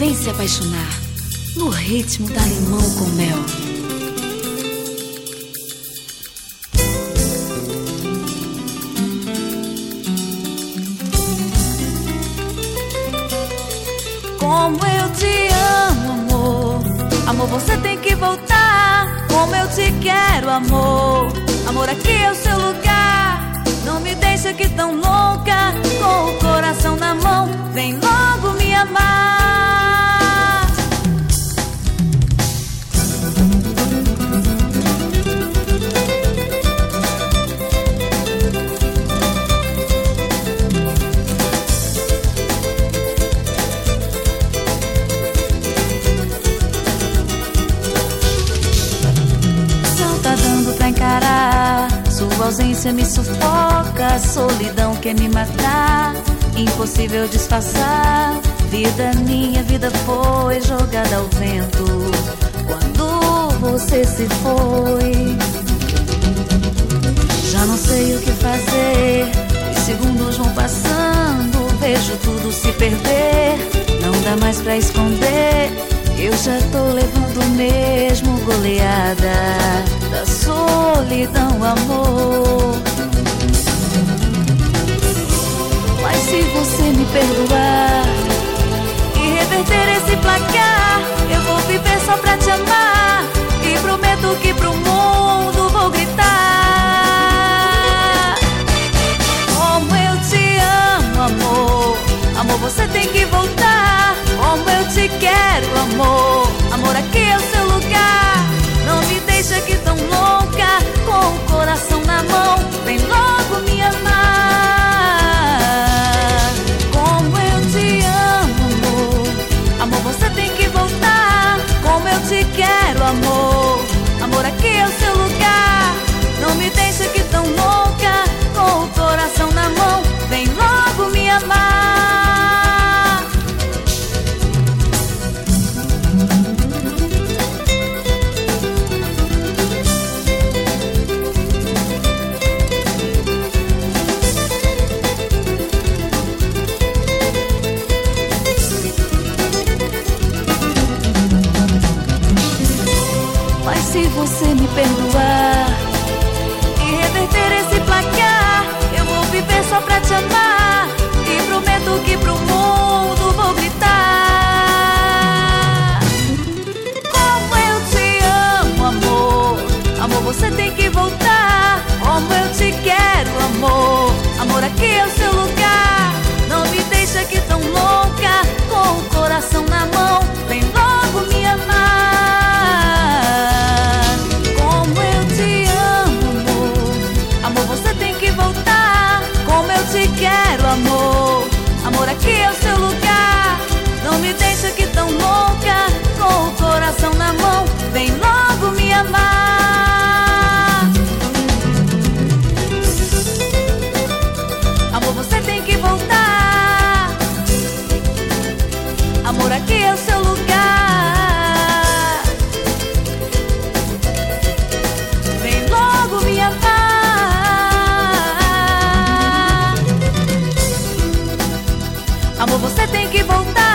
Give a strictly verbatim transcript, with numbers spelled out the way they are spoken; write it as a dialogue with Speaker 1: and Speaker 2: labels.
Speaker 1: vem se apaixonar no ritmo da limão com mel.
Speaker 2: Como eu te amo, amor. Amor, você tem que voltar. Como eu te quero, amor. Amor, aqui é o seu lugar. Não me deixe aqui tão louca, com o coração na mão. Vem logo me amar. Encarar. Sua ausência me sufoca, a solidão quer me matar. Impossível disfarçar. Vida minha, vida foi jogada ao vento quando você se foi. Já não sei o que fazer. Os segundos vão passando, vejo tudo se perder. Não dá mais pra esconder. Eu já tô levando mesmo goleada da solidão, amor. Mas se você me perdoar e reverter esse placar, eu vou viver só pra te amar. E prometo que pro mundo vou gritar: como eu te amo, amor. Amor, você tem que voltar. Como eu te quero, amor. Amor, aqui é o seu lugar. Não me deixe aqui tão louca, com o coração na mão. Vem logo me amar. Como eu te amo, amor. Amor, você tem que voltar. Como eu te quero, amor. Amor, aqui é o seu lugar. Não me deixe aqui tão louca, com o coração na mão. Vem logo me amar. Se você me perdoar e reverter esse placar, eu vou viver só pra te amar. E prometo que pro mundo vou gritar: como eu te amo, amor. Amor, você tem que voltar. Como eu te quero, amor. Amor, aqui é o seu lugar. Não me deixe aqui tão louca, com o coração na mão. Vem logo me amar. Te quero, amor. Amor, aqui é o seu lugar. Não me deixe aqui tão louca, com o coração na mão. Vem logo me amar. Amor, você tem que voltar. Amor, aqui é o seu lugar. Vem logo me amar. Amor, você tem que voltar.